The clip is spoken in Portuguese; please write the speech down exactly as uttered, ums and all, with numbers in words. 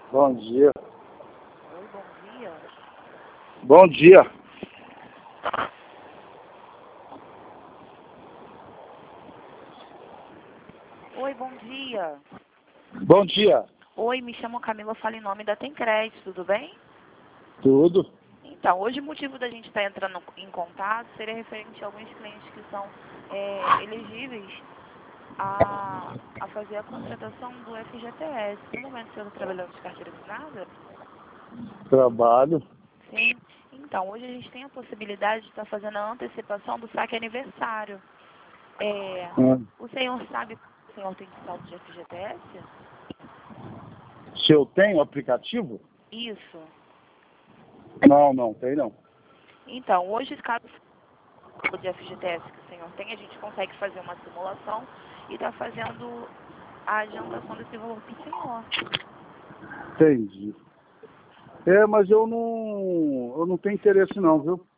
Bom dia. Oi, bom dia. Bom dia. Oi, bom dia. Bom dia. Oi, me chamo Camila, falo em nome da Tem Crédito, tudo bem? Tudo? Então, hoje o motivo da gente estar entrando em contato seria referente a alguns clientes que são é, elegíveis a, a fazer a contratação do F G T S. No momento você está trabalhando de carteira assinada? Trabalho. Sim. Então, hoje a gente tem a possibilidade de estar fazendo a antecipação do saque aniversário. É, Hum. o senhor sabe que o senhor tem saldo de F G T S? Se eu tenho aplicativo? Isso. Não, não, tem não. Então, hoje, caso o de F G T S que o senhor tem, a gente consegue fazer uma simulação e está fazendo a adiantação desse valor para o senhor. Entendi. É, mas eu não, eu não tenho interesse não, viu?